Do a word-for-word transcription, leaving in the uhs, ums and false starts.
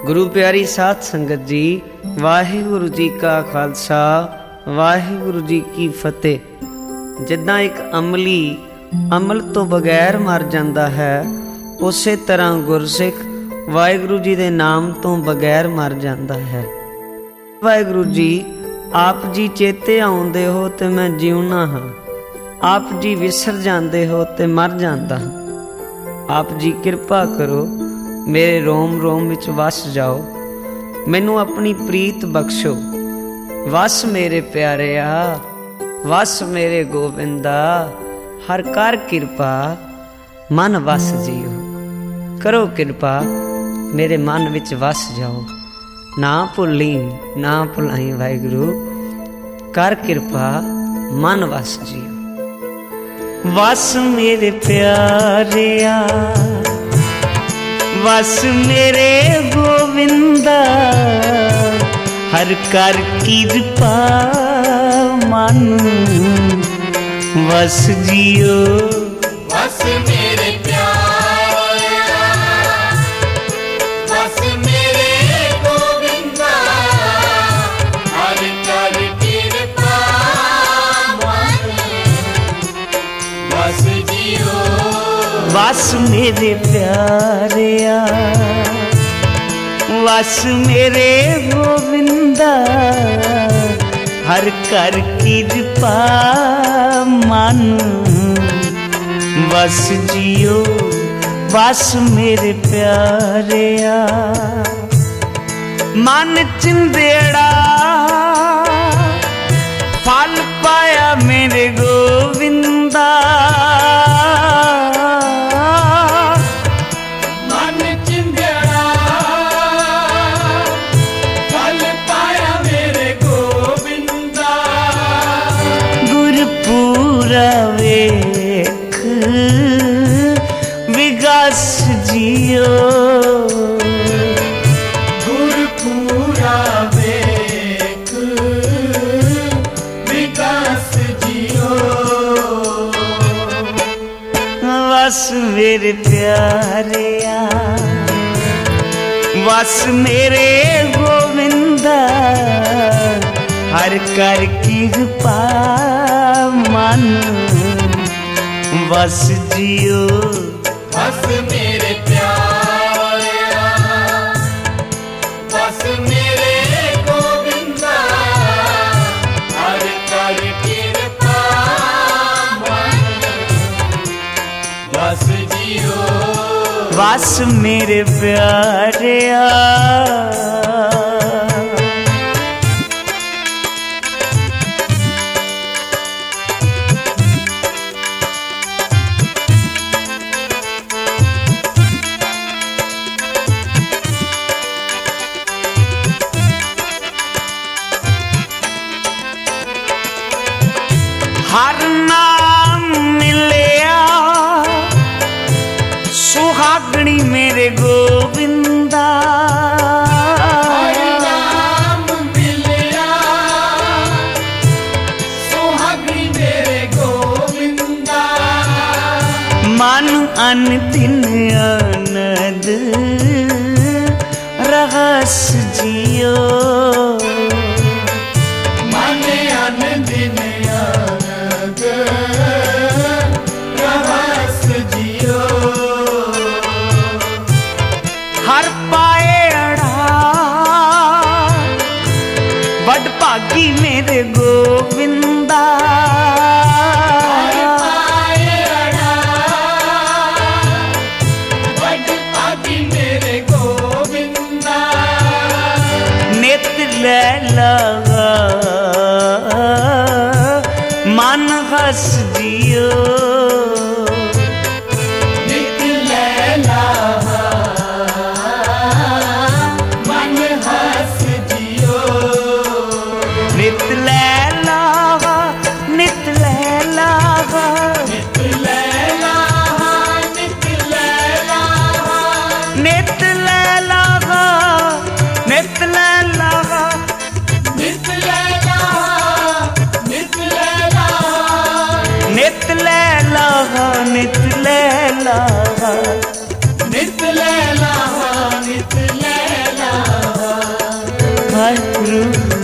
गुरु प्यारी साध संगत जी, वाहिगुरु जी का खालसा वाहिगुरु जी की फतेह। जिद्दां एक अमली अमल तो बगैर मर जाता है, उसे तरह गुरसिख वाहिगुरु जी के नाम तो बगैर मर जाता है। वाहिगुरु जी आप जी चेते आउंदे हो तो मैं जीवना हाँ, आप जी विसर जाते हो तो मर जाता हाँ। आप जी कृपा करो मेरे रोम रोम विच वस जाओ, मैनू अपनी प्रीत बख्शो। वस मेरे प्यारिया वस मेरे गोविंदा, हर कर कृपा मन वस जियो। करो कृपा मेरे मन विच वस जाओ, ना भुली ना भुलाई वाहिगुरु, कर कृपा मन वस जियो। वस मेरे प्यारिया वस मेरे गोविंदा, हर कर कृपा मन वस जियो। वस मेरे प्यारिया वस मेरे गोविंदा, हर कर कृपा मन वस जियो। वस मेरे प्यारिया वस मेरे गोविंदा, हर कर कृपा मन वस जियो। वस मेरे प्यारिया मन चिंदेड़ा फल पाया मेरे गोविंदा, वेख विगास जियो। गुरपुरा वेख विगास जियो। वस मेरे प्यारिया वस मेरे गोविंदा, हर कर कृपा मन वस जियो। वस मेरे प्यारिया वस मेरे गोविंदा, हर कर कृपा मन वस जियो। वस मेरे प्यारिया हर नाम मिलिया सुहागणी मेरे गोविंदा, हर नाम मिलिया सुहागणी मेरे गोविंदा, मन अन दिन आनंद रहस जियो। मन अन दिन रहस जियो। हर पाए अड़ा बड़ भागी मेरे गोविंदा, हर पाए अड़ा बड़ भागी मेरे गोविंदा, नित ले लगा मन हस जियो। नित लैला मन हस जियो। नित लैला नित लैला नित लैला नित लैला नित लैला नित लैला नित लैला नित लैला नित लैला नित लैला नित लैला नित लैला